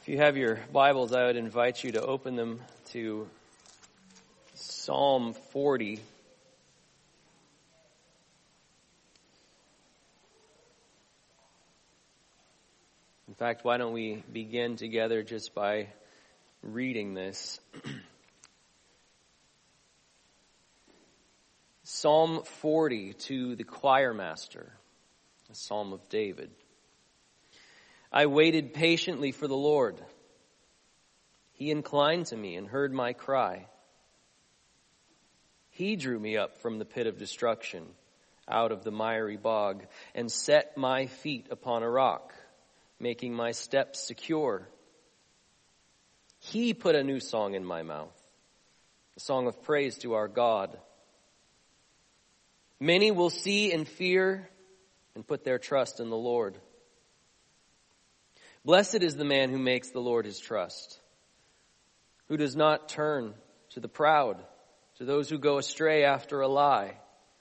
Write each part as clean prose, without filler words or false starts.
If you have your Bibles, I would invite you to open them to Psalm 40. In fact, why don't we begin together just by reading this. Psalm 40 to the choir master, a psalm of David. I waited patiently for the Lord. He inclined to me and heard my cry. He drew me up from the pit of destruction, out of the miry bog, and set my feet upon a rock, making my steps secure. He put a new song in my mouth, a song of praise to our God. Many will see and fear and put their trust in the Lord. Blessed is the man who makes the Lord his trust, who does not turn to the proud, to those who go astray after a lie.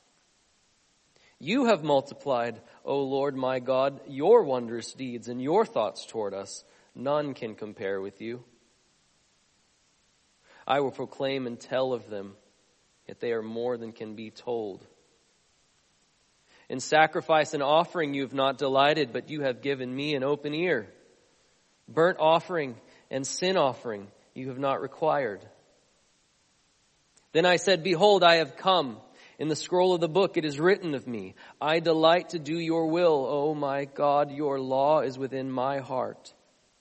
You have multiplied, O Lord my God, your wondrous deeds and your thoughts toward us. None can compare with you. I will proclaim and tell of them, yet they are more than can be told. In sacrifice and offering you have not delighted, but you have given me an open ear. Burnt offering and sin offering you have not required. Then I said, behold, I have come. In the scroll of the book it is written of me, I delight to do your will, O my God, your law is within my heart.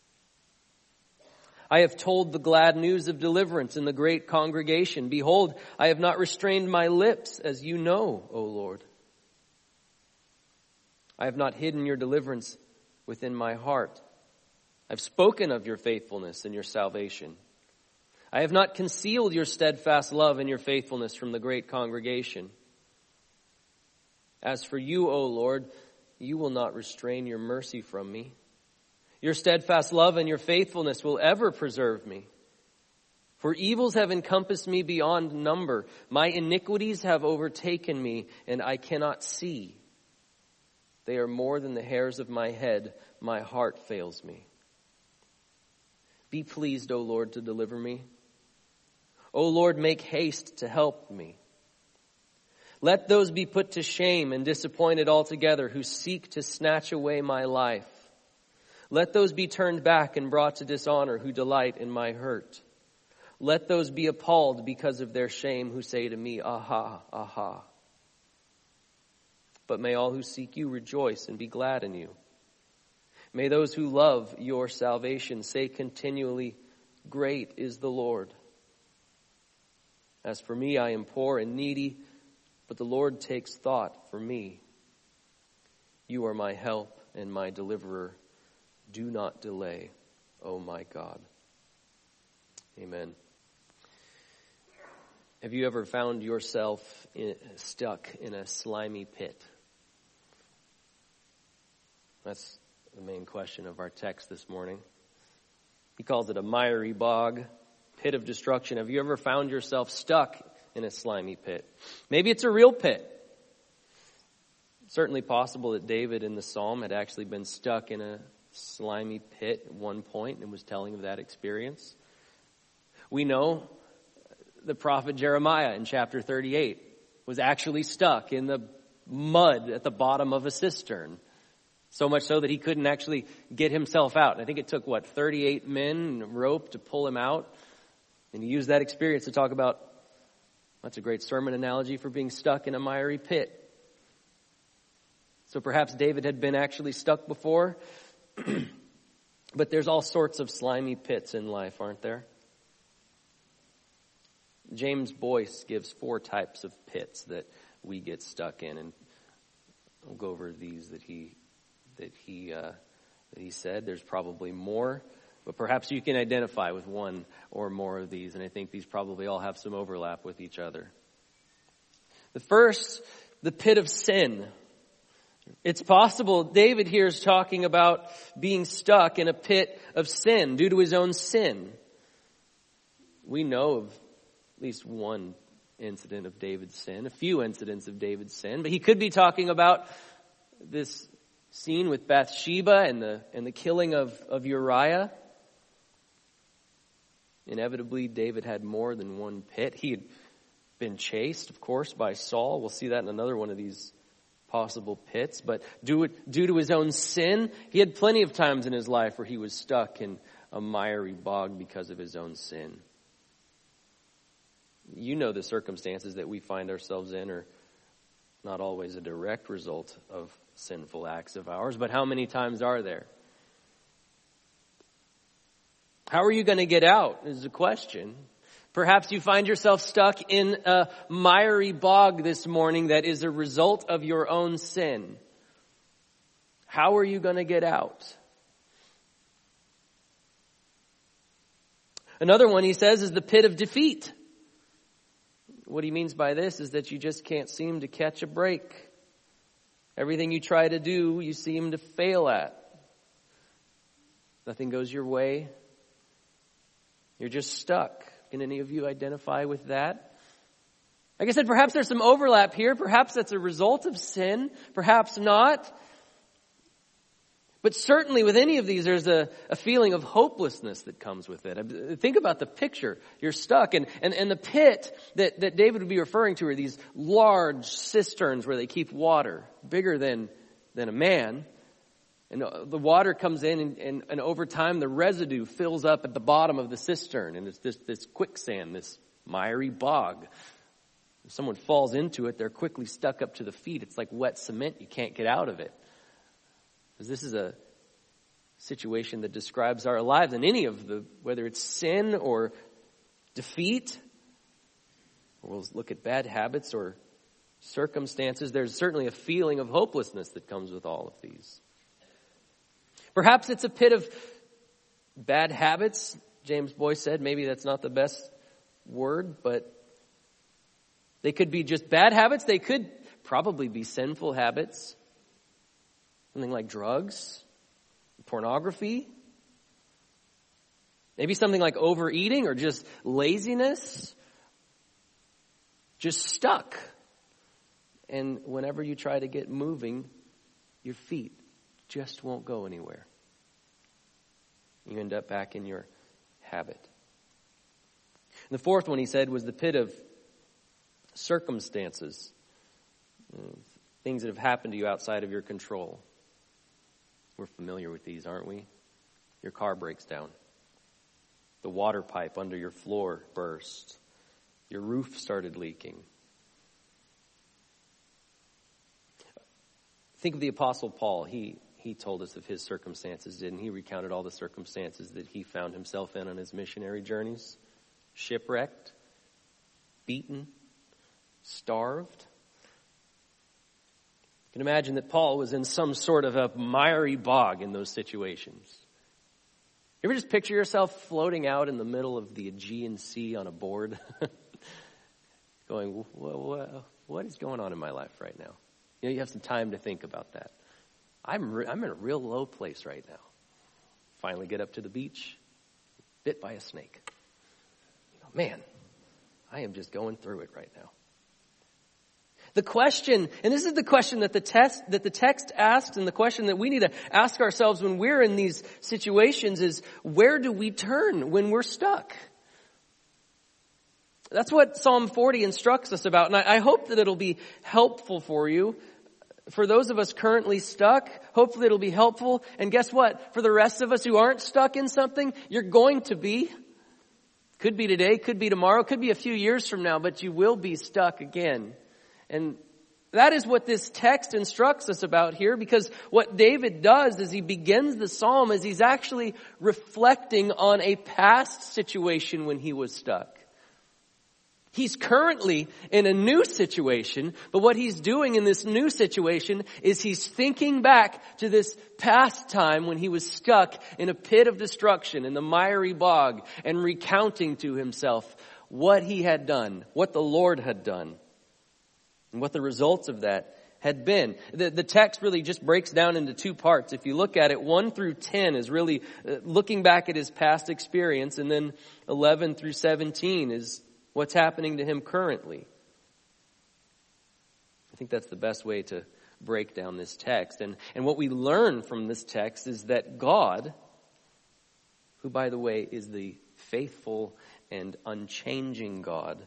I have told the glad news of deliverance in the great congregation. Behold, I have not restrained my lips, as you know, O Lord. I have not hidden your deliverance within my heart. I've spoken of your faithfulness and your salvation. I have not concealed your steadfast love and your faithfulness from the great congregation. As for you, O Lord, you will not restrain your mercy from me. Your steadfast love and your faithfulness will ever preserve me. For evils have encompassed me beyond number. My iniquities have overtaken me, and I cannot see. They are more than the hairs of my head. My heart fails me. Be pleased, O Lord, to deliver me. O Lord, make haste to help me. Let those be put to shame and disappointed altogether who seek to snatch away my life. Let those be turned back and brought to dishonor who delight in my hurt. Let those be appalled because of their shame who say to me, aha, aha. But may all who seek you rejoice and be glad in you. May those who love your salvation say continually, great is the Lord. As for me, I am poor and needy, but the Lord takes thought for me. You are my help and my deliverer. Do not delay, O my God. Amen. Have you ever found yourself stuck in a slimy pit? That's the main question of our text this morning. He calls it a miry bog, pit of destruction. Have you ever found yourself stuck in a slimy pit? Maybe it's a real pit. It's certainly possible that David in the psalm had actually been stuck in a slimy pit at one point and was telling of that experience. We know the prophet Jeremiah in chapter 38 was actually stuck in the mud at the bottom of a cistern. So much so that he couldn't actually get himself out. I think it took, 38 men and a rope to pull him out. And he used that experience to talk about, that's a great sermon analogy for being stuck in a miry pit. So perhaps David had been actually stuck before. But there's all sorts of slimy pits in life, aren't there? James Boyce gives 4 types of pits that we get stuck in. And I'll go over these that he said. There's probably more, but perhaps you can identify with one or more of these, and I think these probably all have some overlap with each other. The first, the pit of sin. It's possible David here is talking about being stuck in a pit of sin due to his own sin. We know of at least one incident of David's sin, a few incidents of David's sin, but he could be talking about this scene with Bathsheba and the killing of Uriah. Inevitably, David had more than one pit. He had been chased, of course, by Saul. We'll see that in another one of these possible pits. But due to his own sin, he had plenty of times in his life where he was stuck in a miry bog because of his own sin. You know the circumstances that we find ourselves in are not always a direct result of sinful acts of ours, but how many times are there? How are you going to get out is the question. Perhaps you find yourself stuck in a miry bog this morning that is a result of your own sin. How are you going to get out? Another one, he says, is the pit of defeat. What he means by this is that you just can't seem to catch a break. Everything you try to do, you seem to fail at. Nothing goes your way. You're just stuck. Can any of you identify with that? Like I said, perhaps there's some overlap here. Perhaps that's a result of sin. Perhaps not. But certainly with any of these, there's a feeling of hopelessness that comes with it. Think about the picture. You're stuck. And the pit that David would be referring to are these large cisterns where they keep water, bigger than a man. And the water comes in and over time the residue fills up at the bottom of the cistern. And it's this quicksand, this miry bog. If someone falls into it, they're quickly stuck up to the feet. It's like wet cement. You can't get out of it. Because this is a situation that describes our lives. And any of whether it's sin or defeat, or we'll look at bad habits or circumstances, there's certainly a feeling of hopelessness that comes with all of these. Perhaps it's a pit of bad habits. James Boyce said maybe that's not the best word, but they could be just bad habits. They could probably be sinful habits. Something like drugs, pornography. Maybe something like overeating or just laziness. Just stuck. And whenever you try to get moving, your feet just won't go anywhere. You end up back in your habit. And the fourth one, he said, was the pit of circumstances. Things that have happened to you outside of your control. We're familiar with these, aren't we? Your car breaks down. The water pipe under your floor burst. Your roof started leaking. Think of the Apostle Paul. He told us of his circumstances, didn't he? He recounted all the circumstances that he found himself in on his missionary journeys. Shipwrecked, beaten, starved. You can imagine that Paul was in some sort of a miry bog in those situations. You ever just picture yourself floating out in the middle of the Aegean Sea on a board? Going, what is going on in my life right now? You know, you have some time to think about that. I'm in a real low place right now. Finally get up to the beach, bit by a snake. Man, I am just going through it right now. The question, and this is the question that the text asks, and the question that we need to ask ourselves when we're in these situations is, where do we turn when we're stuck? That's what Psalm 40 instructs us about, and I hope that it'll be helpful for you. For those of us currently stuck, hopefully it'll be helpful. And guess what? For the rest of us who aren't stuck in something, you're going to be. Could be today, could be tomorrow, could be a few years from now, but you will be stuck again. And that is what this text instructs us about here, because what David does is he begins the psalm as he's actually reflecting on a past situation when he was stuck. He's currently in a new situation, but what he's doing in this new situation is he's thinking back to this past time when he was stuck in a pit of destruction, in the miry bog, and recounting to himself what he had done, what the Lord had done, and what the results of that had been. The text really just breaks down into two parts. If you look at it, 1 through 10 is really looking back at his past experience, and then 11 through 17 is what's happening to him currently. I think that's the best way to break down this text. And what we learn from this text is that God, who, by the way, is the faithful and unchanging God,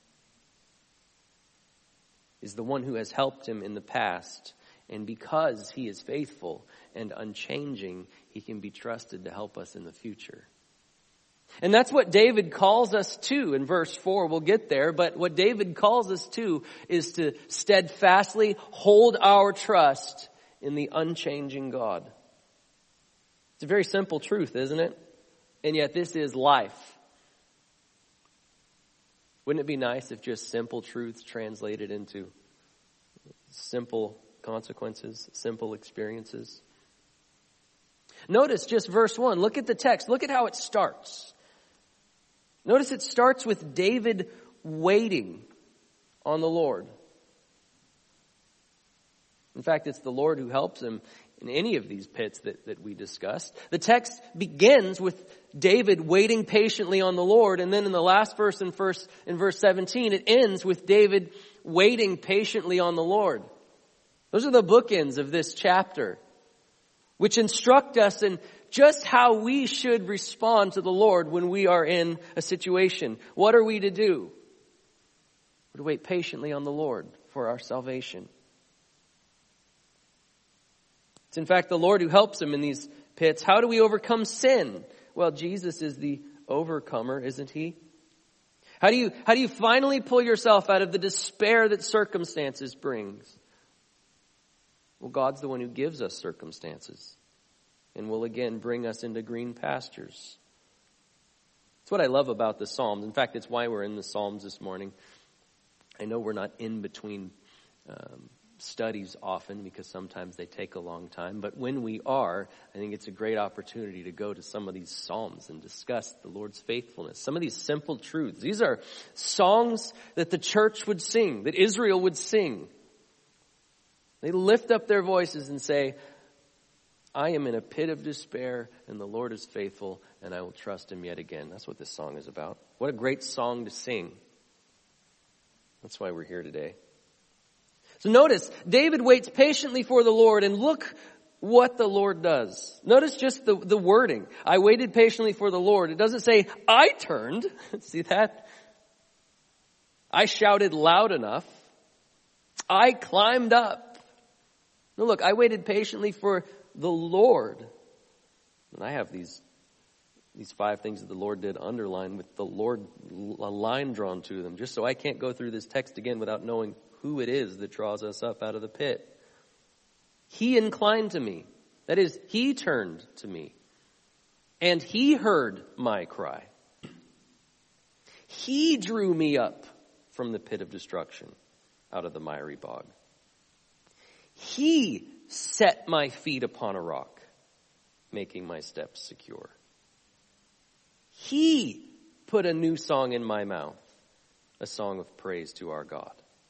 is the one who has helped him in the past. And because he is faithful and unchanging, he can be trusted to help us in the future. And that's what David calls us to in verse 4. We'll get there. But what David calls us to is to steadfastly hold our trust in the unchanging God. It's a very simple truth, isn't it? And yet this is life. Wouldn't it be nice if just simple truths translated into simple consequences, simple experiences? Notice just verse 1. Look at the text. Look at how it starts. Notice it starts with David waiting on the Lord. In fact, it's the Lord who helps him in any of these pits that we discussed. The text begins with David waiting patiently on the Lord, and then in the last verse, in verse 17, it ends with David waiting patiently on the Lord. Those are the bookends of this chapter, which instruct us in just how we should respond to the Lord when we are in a situation. What are we to do? We're to wait patiently on the Lord for our salvation. It's in fact the Lord who helps him in these pits. How do we overcome sin? Well, Jesus is the overcomer, isn't he? How do you finally pull yourself out of the despair that circumstances brings? Well, God's the one who gives us circumstances and will again bring us into green pastures. That's what I love about the Psalms. In fact, it's why we're in the Psalms this morning. I know we're not in between studies often because sometimes they take a long time. But when we are, I think it's a great opportunity to go to some of these Psalms and discuss the Lord's faithfulness. Some of these simple truths. These are songs that the church would sing, that Israel would sing. They lift up their voices and say, I am in a pit of despair and the Lord is faithful and I will trust him yet again. That's what this song is about. What a great song to sing. That's why we're here today. So notice, David waits patiently for the Lord, and look what the Lord does. Notice just the wording. I waited patiently for the Lord. It doesn't say, I turned. See that? I shouted loud enough. I climbed up. No, look, I waited patiently for the Lord. And I have these 5 things that the Lord did underline with the Lord a line drawn to them, just so I can't go through this text again without knowing who it is that draws us up out of the pit. He inclined to me. That is, he turned to me. And he heard my cry. He drew me up from the pit of destruction, out of the miry bog. He set my feet upon a rock, making my steps secure. He put a new song in my mouth, a song of praise to our God.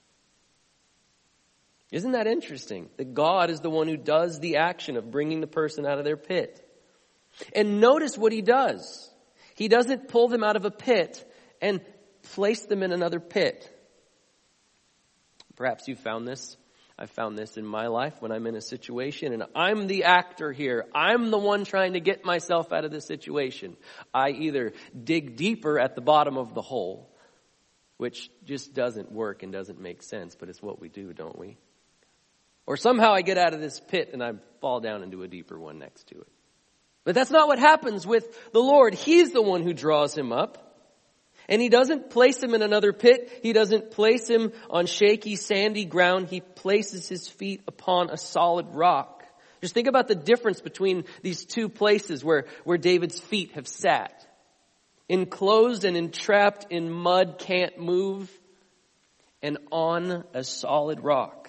Isn't that interesting? That God is the one who does the action of bringing the person out of their pit. And notice what he does. He doesn't pull them out of a pit and place them in another pit. Perhaps you found this. I've found this in my life when I'm in a situation and I'm the actor here. I'm the one trying to get myself out of this situation. I either dig deeper at the bottom of the hole, which just doesn't work and doesn't make sense, but it's what we do, don't we? Or somehow I get out of this pit and I fall down into a deeper one next to it. But that's not what happens with the Lord. He's the one who draws him up. And he doesn't place him in another pit. He doesn't place him on shaky, sandy ground. He places his feet upon a solid rock. Just think about the difference between these two places where David's feet have sat. Enclosed and entrapped in mud, can't move, and on a solid rock.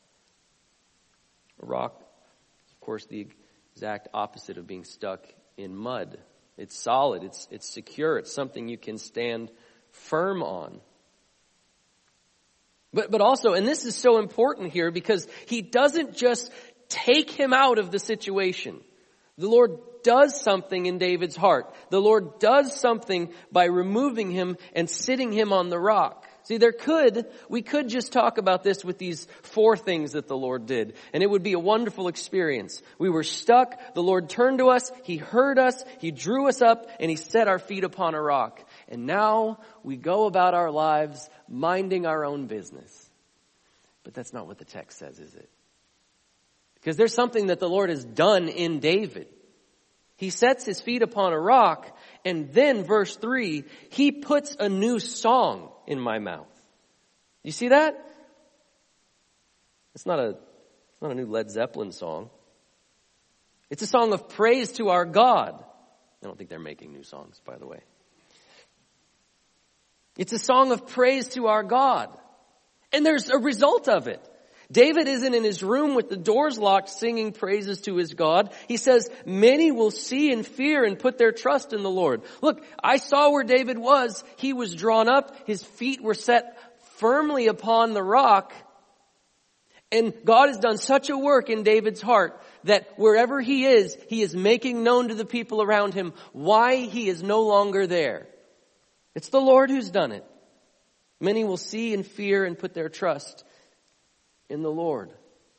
A rock, of course, the exact opposite of being stuck in mud. It's solid, it's secure, it's something you can stand firm on. But also, and this is so important here because he doesn't just take him out of the situation. The Lord does something in David's heart. The Lord does something by removing him and sitting him on the rock. See, we could just talk about this with these 4 things that the Lord did, and it would be a wonderful experience. We were stuck, the Lord turned to us, He heard us, He drew us up, and He set our feet upon a rock. And now we go about our lives minding our own business. But that's not what the text says, is it? Because there's something that the Lord has done in David. He sets his feet upon a rock, and then verse 3, He puts a new song in my mouth. You see that? It's not a new Led Zeppelin song. It's a song of praise to our God. I don't think they're making new songs, by the way. It's a song of praise to our God. And there's a result of it. David isn't in his room with the doors locked singing praises to his God. He says, many will see and fear and put their trust in the Lord. Look, I saw where David was. He was drawn up. His feet were set firmly upon the rock. And God has done such a work in David's heart that wherever he is making known to the people around him why he is no longer there. It's the Lord who's done it. Many will see and fear and put their trust in the Lord.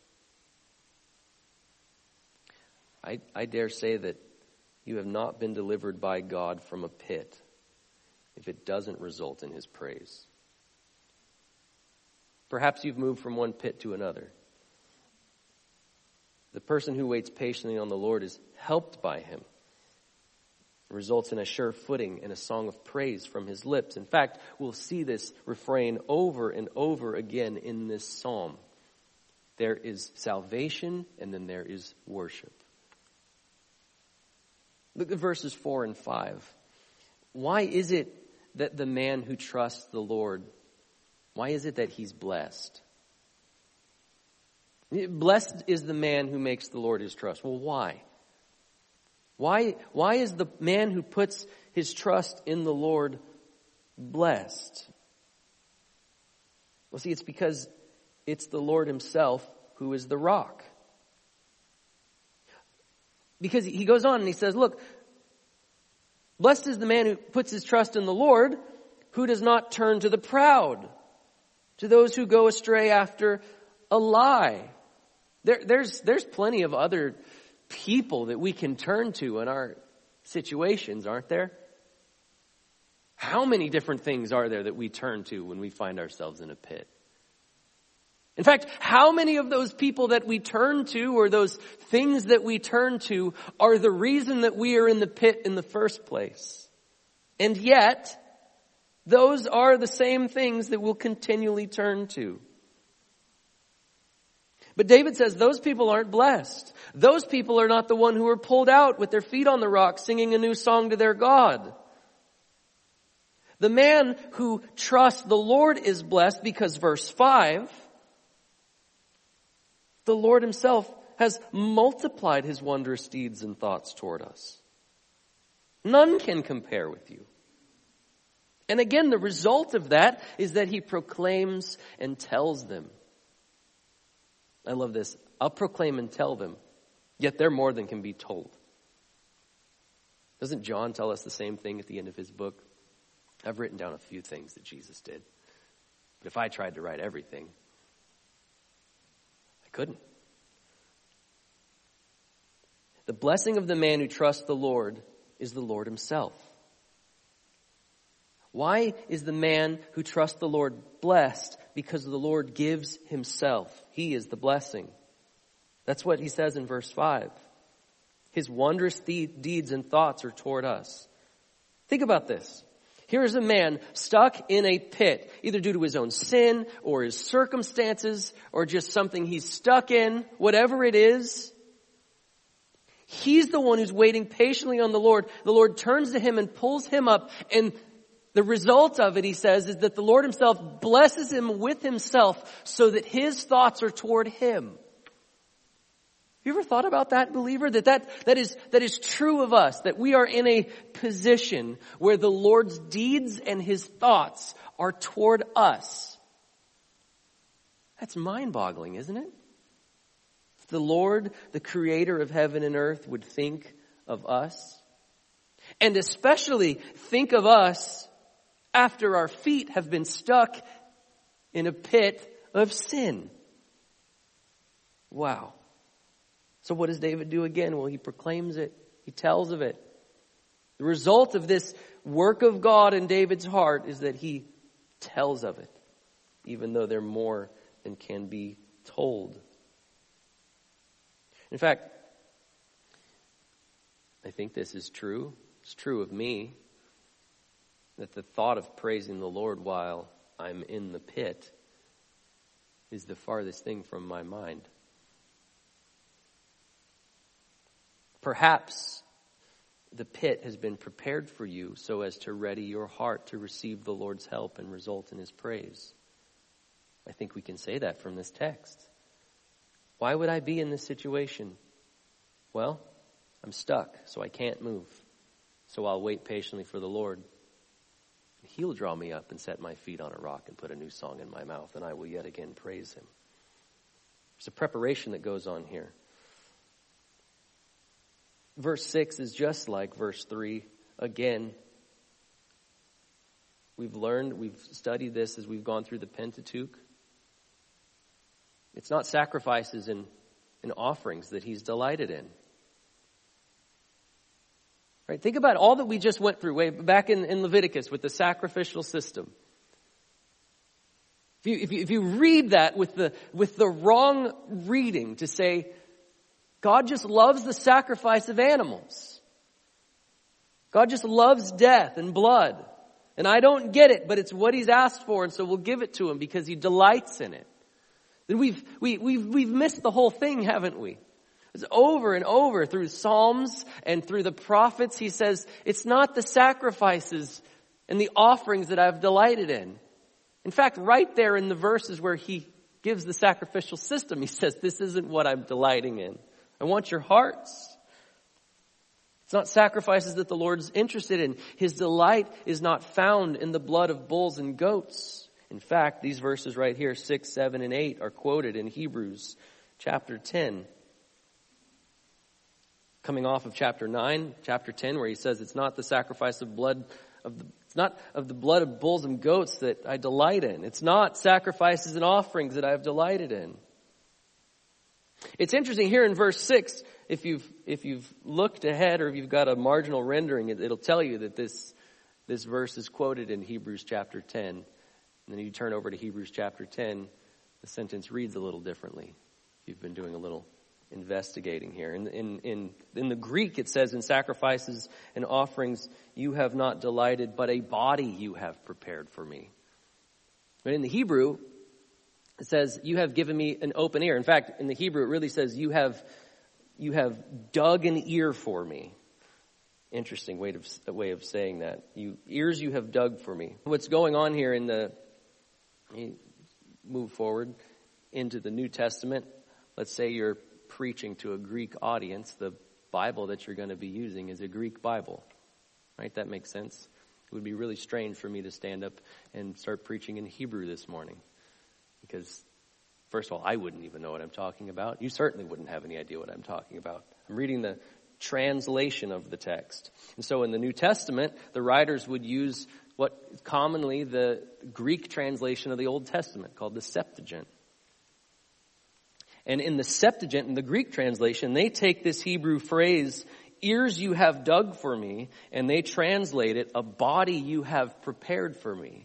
I dare say that you have not been delivered by God from a pit if it doesn't result in His praise. Perhaps you've moved from one pit to another. The person who waits patiently on the Lord is helped by Him. It results in a sure footing and a song of praise from His lips. In fact, we'll see this refrain over and over again in this psalm. There is salvation and then there is worship. Look at verses 4 and 5. Why is it that the man who trusts the Lord, why is it that he's blessed? Blessed is the man who makes the Lord his trust. Well, why? Why is the man who puts his trust in the Lord blessed? Well, see, it's because it's the Lord Himself who is the rock. Because He goes on and He says, look, blessed is the man who puts his trust in the Lord, who does not turn to the proud, to those who go astray after a lie. There's plenty of other people that we can turn to in our situations, aren't there? How many different things are there that we turn to when we find ourselves in a pit? In fact, how many of those people that we turn to or those things that we turn to are the reason that we are in the pit in the first place? And yet, those are the same things that we'll continually turn to. But David says those people aren't blessed. Those people are not the one who are pulled out with their feet on the rock singing a new song to their God. The man who trusts the Lord is blessed because verse 5, the Lord Himself has multiplied His wondrous deeds and thoughts toward us. None can compare with you. And again, the result of that is that He proclaims and tells them. I love this. I'll proclaim and tell them, yet they're more than can be told. Doesn't John tell us the same thing at the end of his book? I've written down a few things that Jesus did. But if I tried to write everything, I couldn't. The blessing of the man who trusts the Lord is the Lord Himself. Why is the man who trusts the Lord blessed? Because the Lord gives Himself. He is the blessing. That's what He says in verse 5. His wondrous deeds and thoughts are toward us. Think about this. Here's a man stuck in a pit, either due to his own sin or his circumstances or just something he's stuck in, whatever it is. He's the one who's waiting patiently on the Lord. The Lord turns to him and pulls him up. And the result of it, he says, is that the Lord Himself blesses him with Himself so that His thoughts are toward him. Have you ever thought about that, believer? That is true of us, that we are in a position where the Lord's deeds and His thoughts are toward us. That's mind-boggling, isn't it? If the Lord, the Creator of heaven and earth, would think of us, and especially think of us after our feet have been stuck in a pit of sin. Wow. So what does David do again? Well, he proclaims it. He tells of it. The result of this work of God in David's heart is that he tells of it, even though they're more than can be told. In fact, I think this is true. It's true of me, that the thought of praising the Lord while I'm in the pit is the farthest thing from my mind. Perhaps the pit has been prepared for you so as to ready your heart to receive the Lord's help and result in His praise. I think we can say that from this text. Why would I be in this situation? Well, I'm stuck, so I can't move. So I'll wait patiently for the Lord. He'll draw me up and set my feet on a rock and put a new song in my mouth, and I will yet again praise Him. There's a preparation that goes on here. Verse 6 is just like verse 3. Again, we've studied this as we've gone through the Pentateuch. It's not sacrifices and offerings that He's delighted in. Right? Think about all that we just went through way back in Leviticus with the sacrificial system. If you read that with the wrong reading to say, God just loves the sacrifice of animals. God just loves death and blood. And I don't get it, but it's what He's asked for, and so we'll give it to Him because He delights in it. Then we've missed the whole thing, haven't we? It's over and over through Psalms and through the prophets. He says, it's not the sacrifices and the offerings that I've delighted in. In fact, right there in the verses where He gives the sacrificial system, He says, this isn't what I'm delighting in. I want your hearts. It's not sacrifices that the Lord's interested in. His delight is not found in the blood of bulls and goats. In fact, these verses right here, 6, 7, and 8, are quoted in Hebrews chapter 10. Coming off of chapter 9, chapter 10, where he says, it's not the sacrifice of blood it's not of the blood of bulls and goats that I delight in. It's not sacrifices and offerings that I've delighted in. It's interesting here in verse 6, if you've looked ahead or if you've got a marginal rendering, it'll tell you that this verse is quoted in Hebrews chapter 10. And then you turn over to Hebrews chapter 10, the sentence reads a little differently. You've been doing a little investigating here. In the Greek, it says, in sacrifices and offerings you have not delighted, but a body you have prepared for me. But in the Hebrew, it says, you have given me an open ear. In fact, in the Hebrew, it really says, you have dug an ear for me. Interesting way of saying that. Ears you have dug for me. What's going on here you move forward into the New Testament. Let's say you're preaching to a Greek audience. The Bible that you're going to be using is a Greek Bible. Right? That makes sense. It would be really strange for me to stand up and start preaching in Hebrew this morning. Because, first of all, I wouldn't even know what I'm talking about. You certainly wouldn't have any idea what I'm talking about. I'm reading the translation of the text. And so in the New Testament, the writers would use what commonly the Greek translation of the Old Testament called the Septuagint. And in the Septuagint, in the Greek translation, they take this Hebrew phrase, ears you have dug for me, and they translate it, a body you have prepared for me.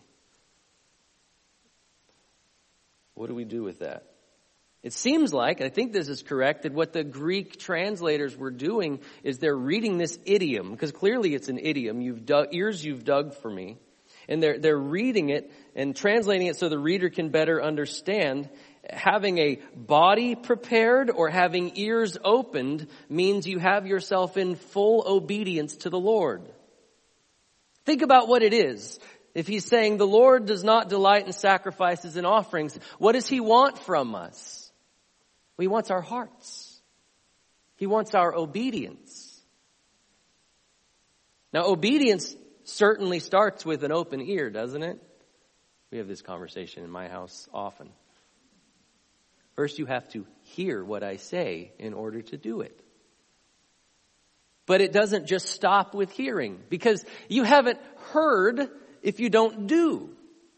What do we do with that? It seems like, I think this is correct, that what the Greek translators were doing is they're reading this idiom, because clearly it's an idiom, ears you've dug for me. And they're reading it and translating it so the reader can better understand. Having a body prepared or having ears opened means you have yourself in full obedience to the Lord. Think about what it is. If He's saying the Lord does not delight in sacrifices and offerings, what does He want from us? Well, He wants our hearts. He wants our obedience. Now, obedience certainly starts with an open ear, doesn't it? We have this conversation in my house often. First, you have to hear what I say in order to do it. But it doesn't just stop with hearing, because you haven't heard if you don't do.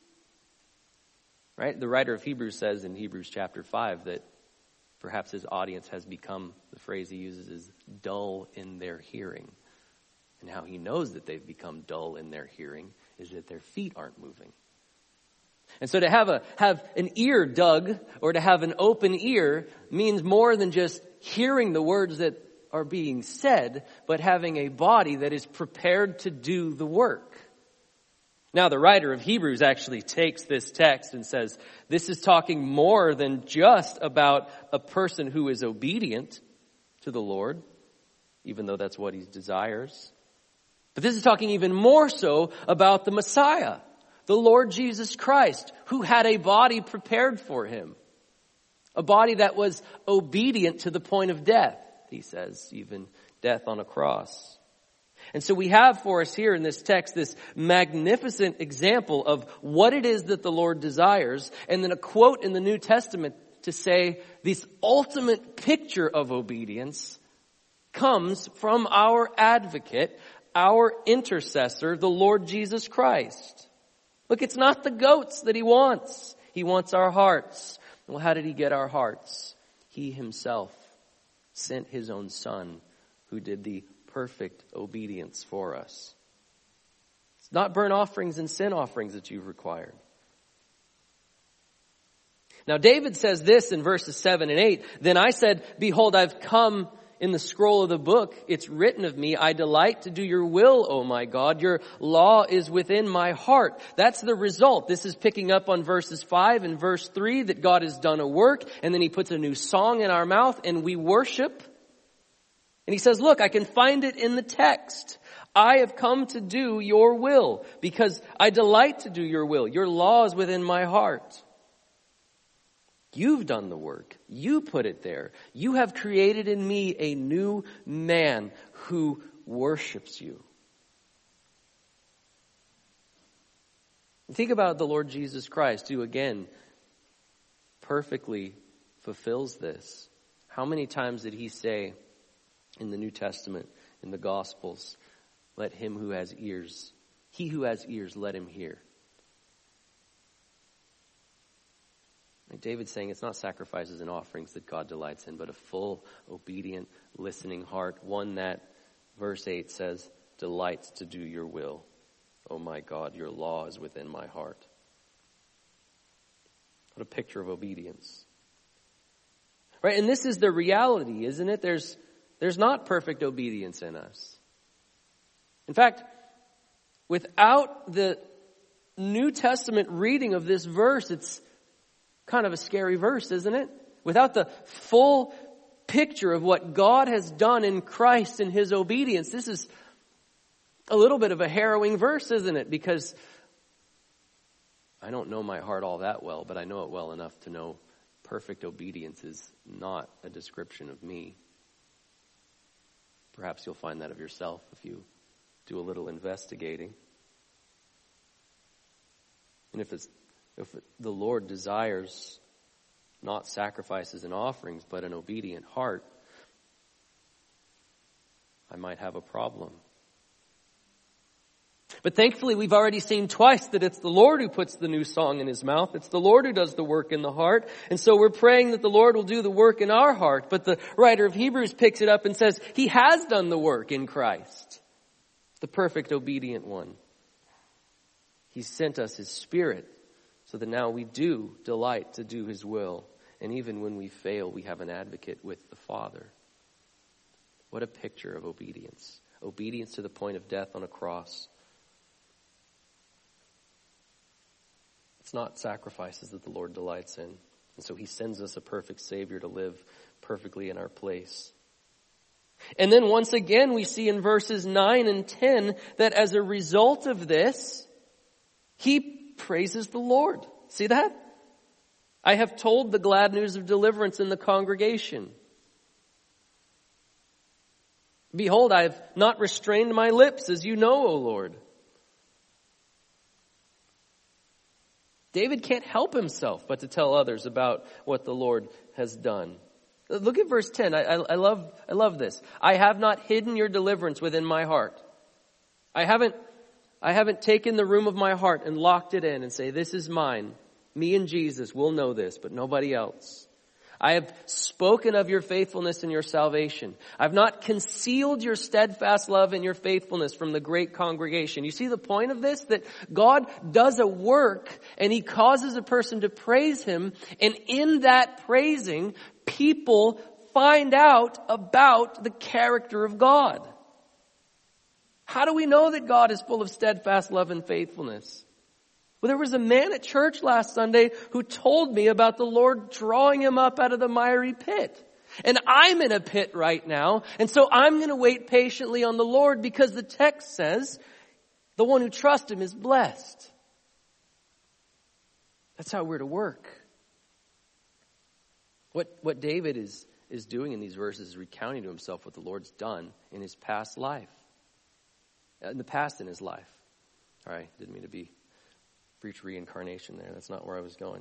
Right? The writer of Hebrews says in Hebrews chapter 5 that perhaps his audience has become, the phrase he uses is dull in their hearing. And how he knows that they've become dull in their hearing is that their feet aren't moving. And so to have an ear dug or to have an open ear means more than just hearing the words that are being said, but having a body that is prepared to do the work. Now, the writer of Hebrews actually takes this text and says, this is talking more than just about a person who is obedient to the Lord, even though that's what he desires. But this is talking even more so about the Messiah, the Lord Jesus Christ, who had a body prepared for him. A body that was obedient to the point of death, he says, even death on a cross. And so we have for us here in this text this magnificent example of what it is that the Lord desires, and then a quote in the New Testament to say this ultimate picture of obedience comes from our advocate, our intercessor, the Lord Jesus Christ. Look, it's not the goats that he wants. He wants our hearts. Well, how did he get our hearts? He himself sent his own son who did the perfect obedience for us. It's not burnt offerings and sin offerings that you've required. Now David says this in verses 7 and 8. Then I said, behold, I've come in the scroll of the book. It's written of me. I delight to do your will, O my God. Your law is within my heart. That's the result. This is picking up on verses 5 and verse 3 that God has done a work. And then he puts a new song in our mouth and we worship. And he says, look, I can find it in the text. I have come to do your will because I delight to do your will. Your law is within my heart. You've done the work. You put it there. You have created in me a new man who worships you. Think about the Lord Jesus Christ, who again perfectly fulfills this. How many times did he say in the New Testament, in the Gospels, let him who has ears, he who has ears, let him hear. Like David's saying it's not sacrifices and offerings that God delights in, but a full, obedient, listening heart. One that, verse 8 says, delights to do your will. Oh my God, your law is within my heart. What a picture of obedience. Right, and this is the reality, isn't it? There's not perfect obedience in us. In fact, without the New Testament reading of this verse, it's kind of a scary verse, isn't it? Without the full picture of what God has done in Christ and his obedience, this is a little bit of a harrowing verse, isn't it? Because I don't know my heart all that well, but I know it well enough to know perfect obedience is not a description of me. Perhaps you'll find that of yourself if you do a little investigating. And if the Lord desires not sacrifices and offerings, but an obedient heart, I might have a problem. But thankfully, we've already seen twice that it's the Lord who puts the new song in his mouth. It's the Lord who does the work in the heart. And so we're praying that the Lord will do the work in our heart. But the writer of Hebrews picks it up and says, he has done the work in Christ, the perfect obedient one. He sent us his Spirit so that now we do delight to do his will. And even when we fail, we have an advocate with the Father. What a picture of obedience. Obedience to the point of death on a cross. It's not sacrifices that the Lord delights in. And so he sends us a perfect Savior to live perfectly in our place. And then once again, we see in verses 9 and 10 that as a result of this, he praises the Lord. See that? I have told the glad news of deliverance in the congregation. Behold, I have not restrained my lips, as you know, O Lord. David can't help himself but to tell others about what the Lord has done. Look at verse 10. I love this. I have not hidden your deliverance within my heart. I haven't I haven't taken the room of my heart and locked it in and say, this is mine. Me and Jesus will know this, but nobody else. I have spoken of your faithfulness and your salvation. I've not concealed your steadfast love and your faithfulness from the great congregation. You see the point of this? That God does a work and he causes a person to praise him. And in that praising, people find out about the character of God. How do we know that God is full of steadfast love and faithfulness? Well, there was a man at church last Sunday who told me about the Lord drawing him up out of the miry pit. And I'm in a pit right now, and so I'm going to wait patiently on the Lord because the text says the one who trusts him is blessed. That's how we're to work. What David is doing in these verses is recounting to himself what the Lord's done in his past life. In the past in his life. All right, didn't mean to preach reincarnation there. That's not where I was going.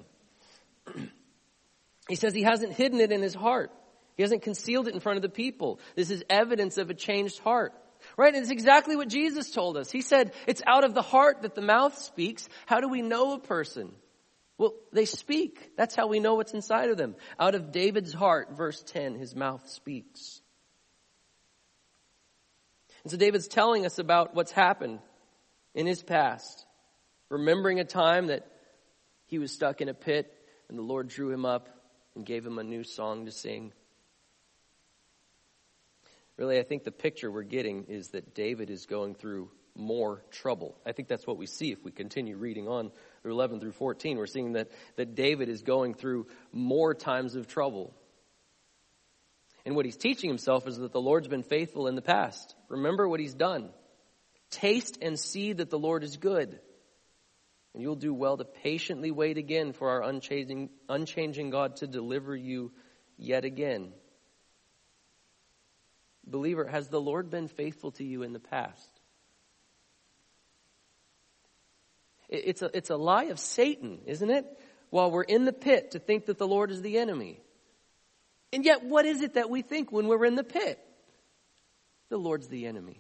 He says he hasn't hidden it in his heart. He hasn't concealed it in front of the people. This is evidence of a changed heart. Right? And it's exactly what Jesus told us. He said, it's out of the heart that the mouth speaks. How do we know a person? Well, they speak. That's how we know what's inside of them. Out of David's heart, verse 10, his mouth speaks. And so David's telling us about what's happened in his past. Remembering a time that he was stuck in a pit and the Lord drew him up and gave him a new song to sing. Really, I think the picture we're getting is that David is going through more trouble. I think that's what we see if we continue reading on through 11 through 14. We're seeing that David is going through more times of trouble. And what he's teaching himself is that the Lord's been faithful in the past. Remember what he's done. Taste and see that the Lord is good. And you'll do well to patiently wait again for our unchanging God to deliver you yet again. Believer, has the Lord been faithful to you in the past? It's a lie of Satan, isn't it? While we're in the pit to think that the Lord is the enemy. And yet, what is it that we think when we're in the pit? The Lord's the enemy.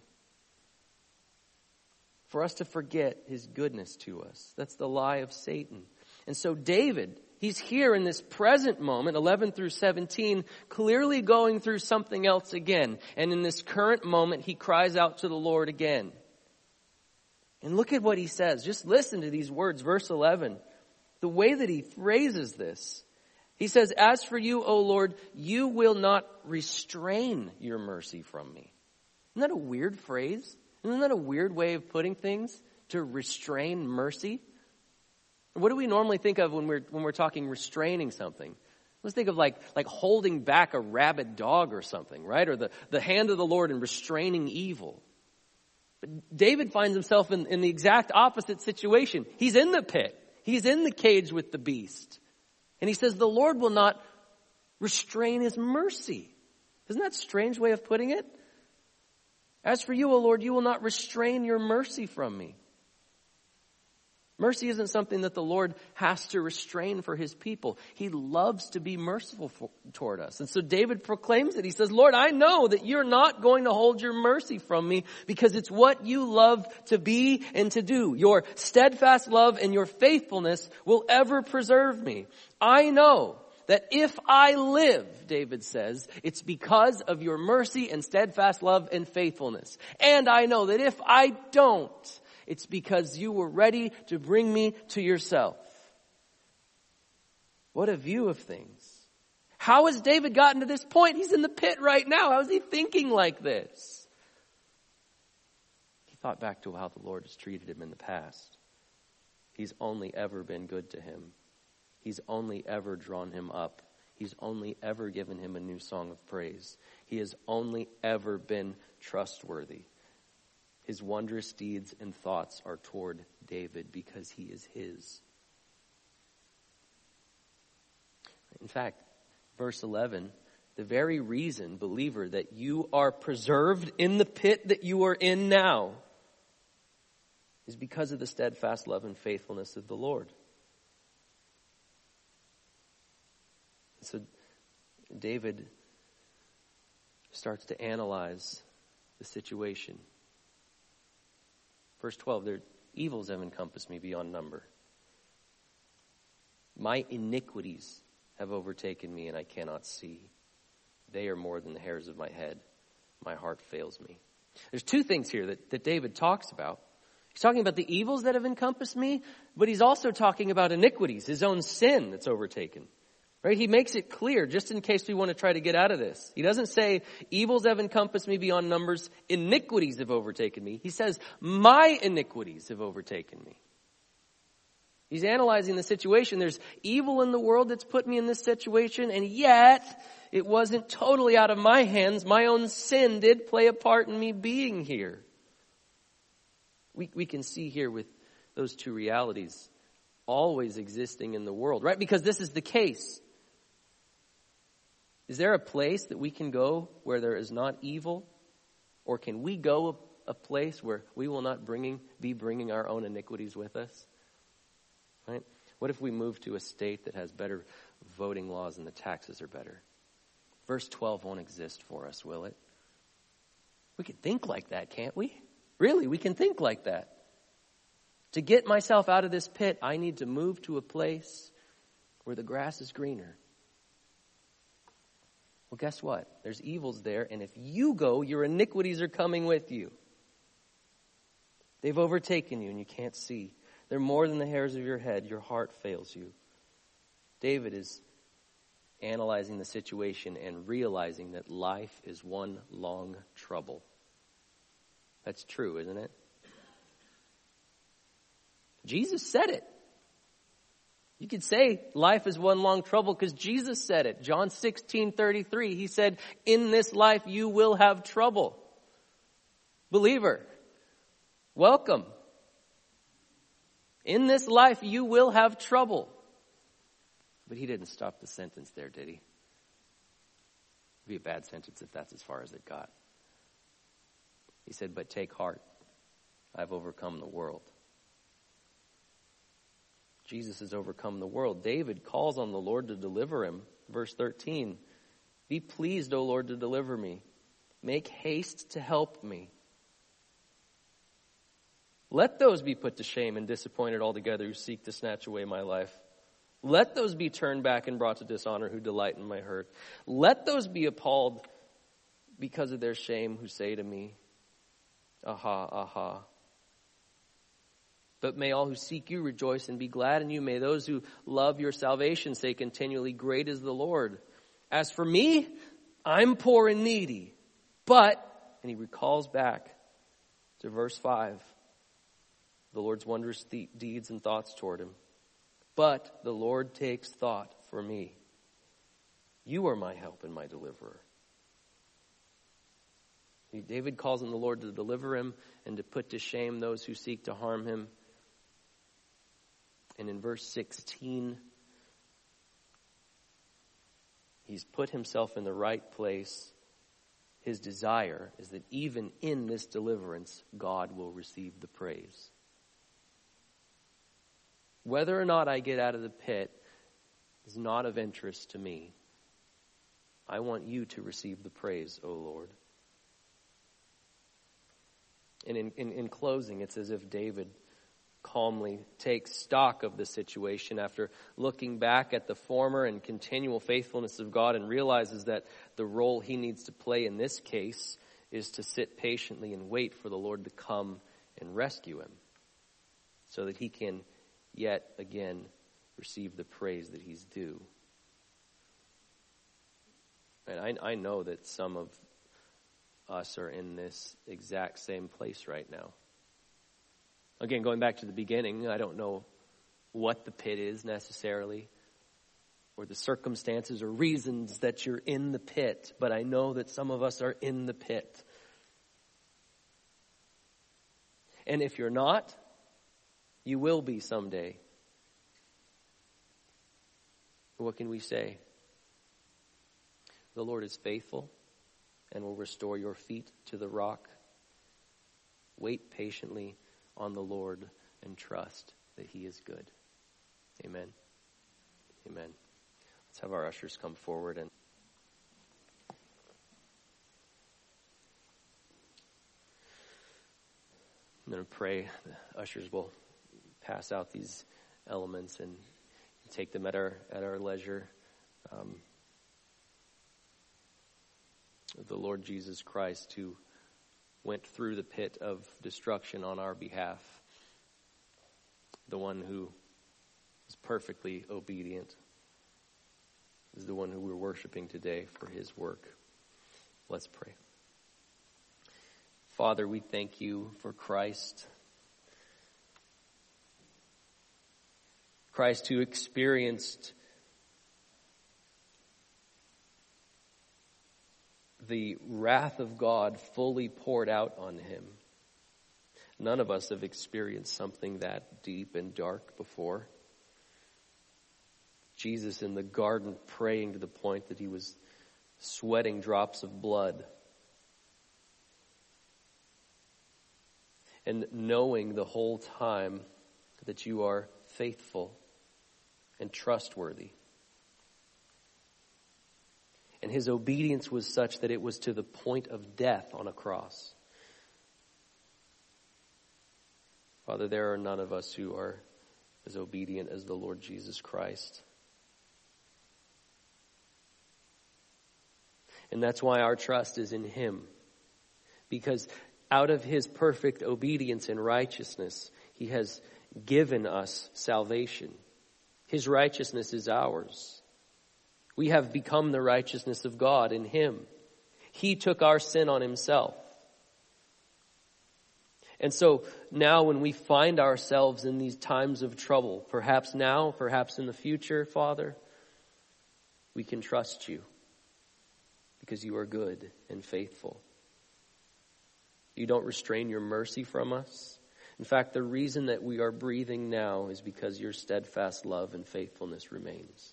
For us to forget his goodness to us. That's the lie of Satan. And so David, he's here in this present moment, 11 through 17, clearly going through something else again. And in this current moment, he cries out to the Lord again. And look at what he says. Just listen to these words. Verse 11. The way that he phrases this. He says, as for you, O Lord, you will not restrain your mercy from me. Isn't that a weird phrase? Isn't that a weird way of putting things? To restrain mercy? What do we normally think of when we're talking restraining something? Let's think of like holding back a rabid dog or something, right? Or the hand of the Lord in restraining evil. But David finds himself in the exact opposite situation. He's in the pit. He's in the cage with the beast. And he says the Lord will not restrain his mercy. Isn't that a strange way of putting it? As for you, O Lord, you will not restrain your mercy from me. Mercy isn't something that the Lord has to restrain for his people. He loves to be merciful toward us. And so David proclaims it. He says, Lord, I know that you're not going to hold your mercy from me because it's what you love to be and to do. Your steadfast love and your faithfulness will ever preserve me. I know that if I live, David says, it's because of your mercy and steadfast love and faithfulness. And I know that if I don't, it's because you were ready to bring me to yourself. What a view of things. How has David gotten to this point? He's in the pit right now. How is he thinking like this? He thought back to how the Lord has treated him in the past. He's only ever been good to him. He's only ever drawn him up. He's only ever given him a new song of praise. He has only ever been trustworthy. His wondrous deeds and thoughts are toward David because he is his. In fact, verse 11, the very reason, believer, that you are preserved in the pit that you are in now is because of the steadfast love and faithfulness of the Lord. So David starts to analyze the situation. Verse 12, Evils have encompassed me beyond number. My iniquities have overtaken me, and I cannot see. They are more than the hairs of my head. My heart fails me. There's two things here that David talks about. He's talking about the evils that have encompassed me, but he's also talking about iniquities, his own sin that's overtaken. Right? He makes it clear, just in case we want to try to get out of this. He doesn't say, evils have encompassed me beyond numbers, iniquities have overtaken me. He says, my iniquities have overtaken me. He's analyzing the situation. There's evil in the world that's put me in this situation, and yet it wasn't totally out of my hands. My own sin did play a part in me being here. We can see here with those two realities always existing in the world, right? Because this is the case. Is there a place that we can go where there is not evil? Or can we go a place where we will not be bringing our own iniquities with us? Right? What if we move to a state that has better voting laws and the taxes are better? Verse 12 won't exist for us, will it? We can think like that, can't we? Really, we can think like that. To get myself out of this pit, I need to move to a place where the grass is greener. Well, guess what? There's evils there, and if you go, your iniquities are coming with you. They've overtaken you, and you can't see. They're more than the hairs of your head. Your heart fails you. David is analyzing the situation and realizing that life is one long trouble. That's true, isn't it? Jesus said it. You could say life is one long trouble because Jesus said it. John 16:33, he said, in this life you will have trouble. Believer, welcome. In this life, you will have trouble. But he didn't stop the sentence there, did he? It'd be a bad sentence if that's as far as it got. He said, but take heart. I've overcome the world. Jesus has overcome the world. David calls on the Lord to deliver him. Verse 13, be pleased, O Lord, to deliver me. Make haste to help me. Let those be put to shame and disappointed altogether who seek to snatch away my life. Let those be turned back and brought to dishonor who delight in my hurt. Let those be appalled because of their shame who say to me, aha, aha. But may all who seek you rejoice and be glad in you. May those who love your salvation say continually, great is the Lord. As for me, I'm poor and needy. But, and he recalls back to verse 5, the Lord's wondrous deeds and thoughts toward him. But the Lord takes thought for me. You are my help and my deliverer. David calls on the Lord to deliver him and to put to shame those who seek to harm him. And in verse 16, he's put himself in the right place. His desire is that even in this deliverance, God will receive the praise. Whether or not I get out of the pit is not of interest to me. I want you to receive the praise, O Lord. And in closing, it's as if David calmly takes stock of the situation after looking back at the former and continual faithfulness of God and realizes that the role he needs to play in this case is to sit patiently and wait for the Lord to come and rescue him so that he can yet again receive the praise that he's due. And I know that some of us are in this exact same place right now. Again, going back to the beginning, I don't know what the pit is necessarily, or the circumstances or reasons that you're in the pit, but I know that some of us are in the pit. And if you're not, you will be someday. What can we say? The Lord is faithful and will restore your feet to the rock. Wait patiently on the Lord and trust that he is good. Amen. Amen. Let's have our ushers come forward and I'm going to pray. The ushers will pass out these elements and take them at our leisure. The Lord Jesus Christ, who went through the pit of destruction on our behalf, the one who is perfectly obedient, is the one who we're worshiping today for his work. Let's pray. Father, we thank you for Christ. Christ who experienced the wrath of God fully poured out on him. None of us have experienced something that deep and dark before. Jesus in the garden praying to the point that he was sweating drops of blood. And knowing the whole time that you are faithful and trustworthy. And his obedience was such that it was to the point of death on a cross. Father, there are none of us who are as obedient as the Lord Jesus Christ. And that's why our trust is in him. Because out of his perfect obedience and righteousness, he has given us salvation. His righteousness is ours. We have become the righteousness of God in him. He took our sin on himself. And so now when we find ourselves in these times of trouble, perhaps now, perhaps in the future, Father, we can trust you because you are good and faithful. You don't restrain your mercy from us. In fact, the reason that we are breathing now is because your steadfast love and faithfulness remains.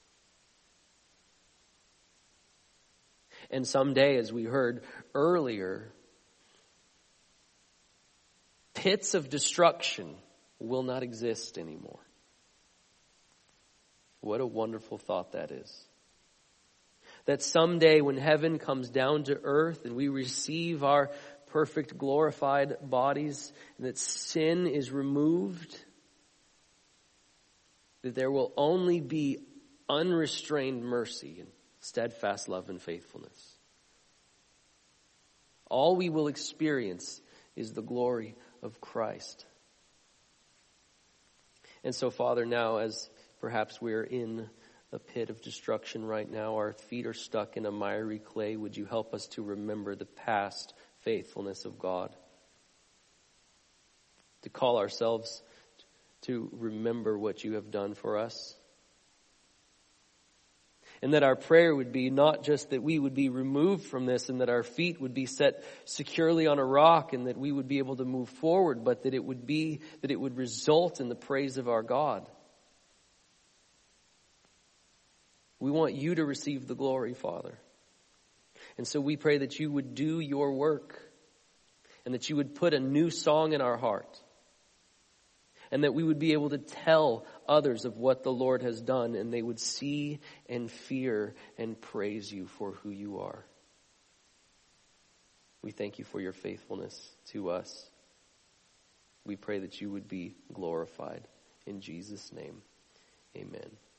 And someday, as we heard earlier, pits of destruction will not exist anymore. What a wonderful thought that is. That someday when heaven comes down to earth and we receive our perfect glorified bodies and that sin is removed, that there will only be unrestrained mercy and steadfast love and faithfulness. All we will experience is the glory of Christ. And so, Father, now as perhaps we're in a pit of destruction right now, our feet are stuck in a miry clay, would you help us to remember the past faithfulness of God? To call ourselves to remember what you have done for us. And that our prayer would be not just that we would be removed from this and that our feet would be set securely on a rock and that we would be able to move forward, but that it would result in the praise of our God. We want you to receive the glory, Father. And so we pray that you would do your work and that you would put a new song in our heart. And that we would be able to tell others of what the Lord has done and they would see and fear and praise you for who you are. We thank you for your faithfulness to us. We pray that you would be glorified. In Jesus' name, amen.